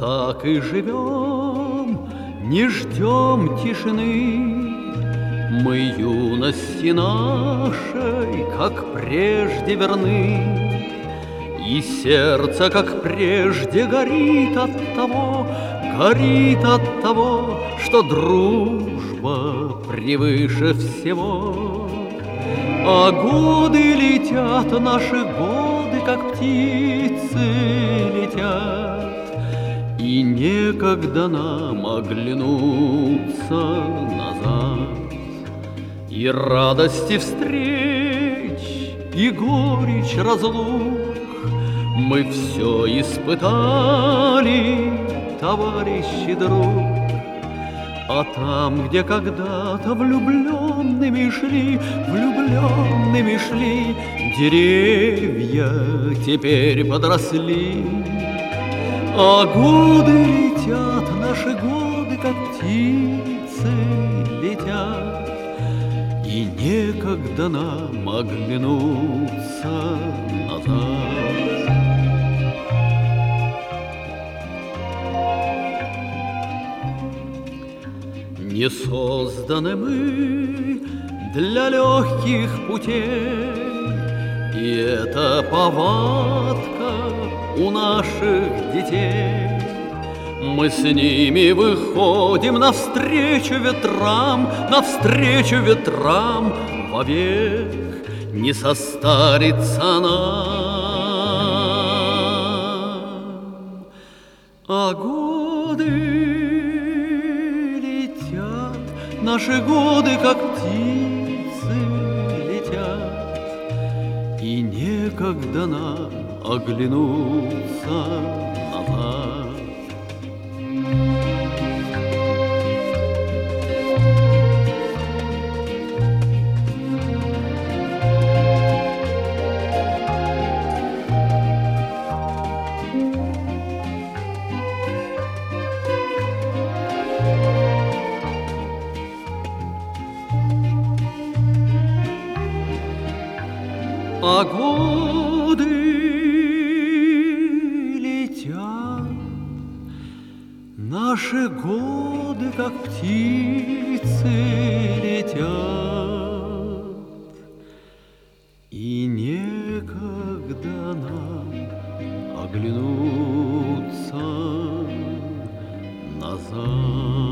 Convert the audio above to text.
так и живем, не ждем тишины. Мы юности нашей, как прежде, верны, и сердце, как прежде, горит от того, что дружба превыше всего. А годы летят, наши годы, как птицы летят, и некогда нам оглянуться назад. И радости встреч, и горечь разлук мы все испытали, товарищ и друг. А там, где когда-то влюбленными шли, деревья теперь подросли. А годы летят, наши годы, как птицы летят, и некогда нам оглянуться назад. Не созданы мы для легких путей, и это повадка у наших детей. Мы с ними выходим навстречу ветрам, вовек не состарится нам. А годы наши годы, как птицы, летят, и некогда нам оглянуться назад. А годы летят, наши годы, как птицы, летят, и некогда нам оглянуться назад.